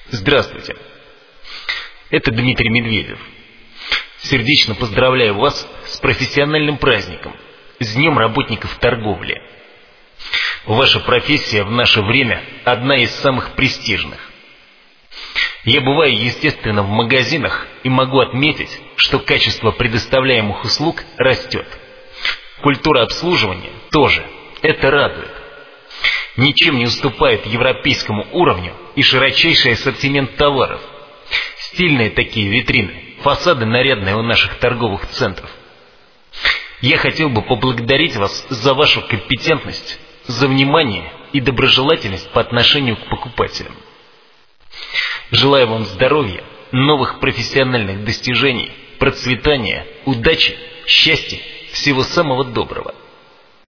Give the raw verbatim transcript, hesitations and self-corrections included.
Здравствуйте. Это Дмитрий Медведев. Сердечно поздравляю вас с профессиональным праздником, с Днем работников торговли. Ваша профессия в наше время одна из самых престижных. Я бываю, естественно, в магазинах и могу отметить, что качество предоставляемых услуг растет. Культура обслуживания тоже. Это радует. Ничем не уступает европейскому уровню и широчайший ассортимент товаров. Стильные такие витрины, фасады нарядные у наших торговых центров. Я хотел бы поблагодарить вас за вашу компетентность, за внимание и доброжелательность по отношению к покупателям. Желаю вам здоровья, новых профессиональных достижений, процветания, удачи, счастья, всего самого доброго.